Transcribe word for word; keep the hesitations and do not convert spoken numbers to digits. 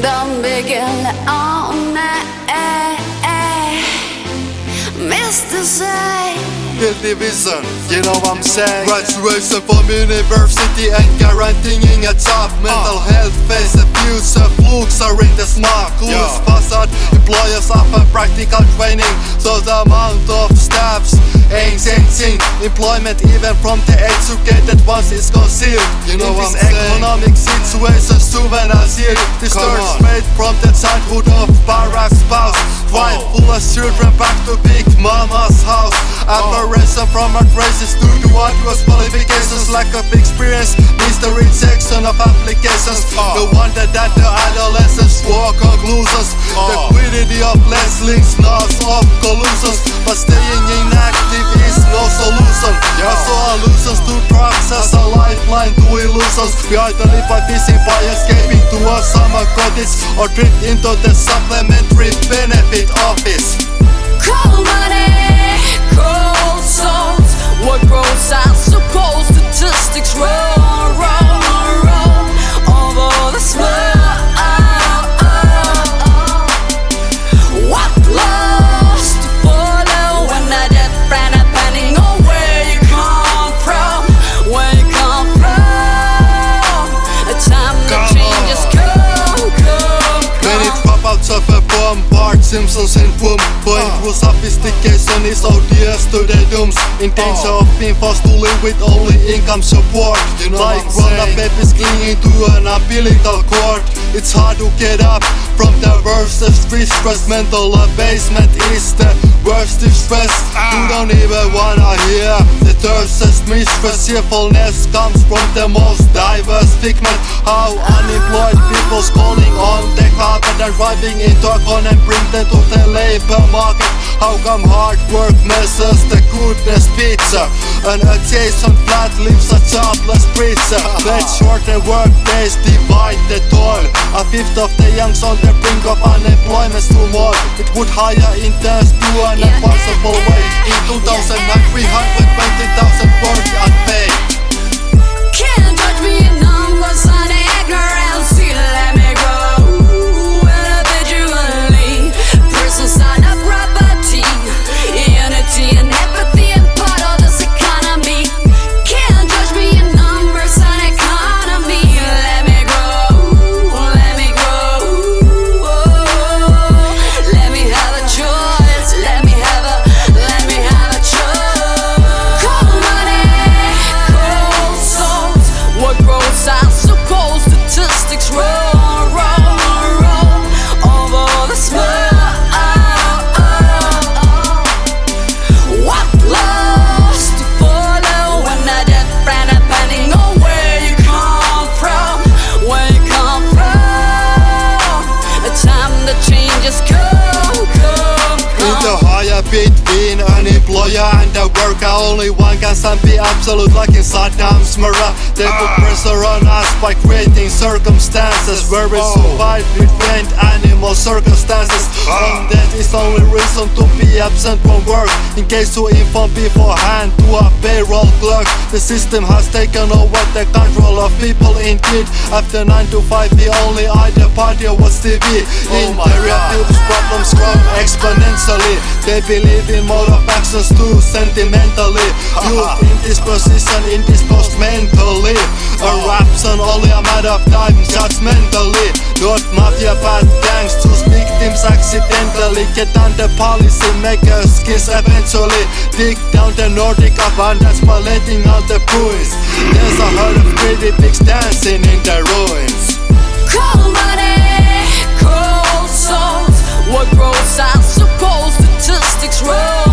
Don't begin on it, Mister Say. Hill division, you know what I'm saying? Graduation from university and guaranteeing a job. Mental uh. health face the future, flukes are in the smart. Coolest facade, employers offer practical training, so the amount of staffs ain't changing. Employment even from the educated ones is concealed. You know in what this I'm economic saying? Situation, juveniles here disturbed straight from the childhood of Barack's spouse. Drive oh. full of children back to Big Mama's house. Aberration from addresses due to arduous qualifications, lack of experience means the rejection of applications. uh. No wonder that the adolescents draw conclusions. uh. The quiddity of Leslie smells of collusions, but staying inactive is no solution. yeah. I saw allusions to drugs as a lifeline to illusions. We either live by fishing, by escaping to a summer cottage, or drift into the supplementary benefit office. Cold money, cold salt. What grows out so cold? Statistics roll, roll, roll over the smoke. What lost to follow when I dead friend depending on where you come from, where you come from. A time the changes come, come, come. Many dropouts of a bomb, Bart Simpsons in boom. Going through sophistication is odious to their dooms. In danger of being forced to live with only income support. You know like grown-up babies clinging to an umbilical cord. It's hard to get up from the worst distress. Mental abasement is the worst distress. You don't even wanna hear the thirstest mistress. Cheerfulness comes from the most diverse figment. How unemployed people's calling on the carpet and driving into a con and bring them to the labor market. How come hard work messes the goodness pizza? An adjacent flat leaves a jobless preacher. Let's shorten work days, divide the toil. A fifth of the youngs on the brink of unemployment's too more. It would hire interns to an impossible way. In two thousand nine, three hundred twenty thousand work unpaid. Can't judge me in numbers on ignorance. Let me go. Unity and empathy and part of this economy. Can't judge me in numbers and economy. Let me grow, let me grow. Let me have a choice. Let me have a, let me have a choice. Cold money, cold salt. What grows out so cold? Statistics roll, roll, roll over the smoke. Between an employer and a worker, only one can be absolute, like in Saddam's mirror. They put pressure on us by creating circumstances where we survive with trained animal circumstances. And that is only reason to be absent from work, in case to inform beforehand to a payroll clerk. The system has taken over the control of people indeed. After nine to five the only idea party was T V. Imperial problems grow exponentially. They believe in mode of actions too sentimentally. Youth in this position, indisposed mentally. Eruption only a matter of time, judgmentally. Not mafia bad gangs, choose victims accidentally. Get under policy makers' skins eventually. Dig down the Nordic abundance by letting out the bruins. There's a herd of greedy pigs dancing in the ruins. Cold money, cold salt. What grows out so cold? Statistics roll.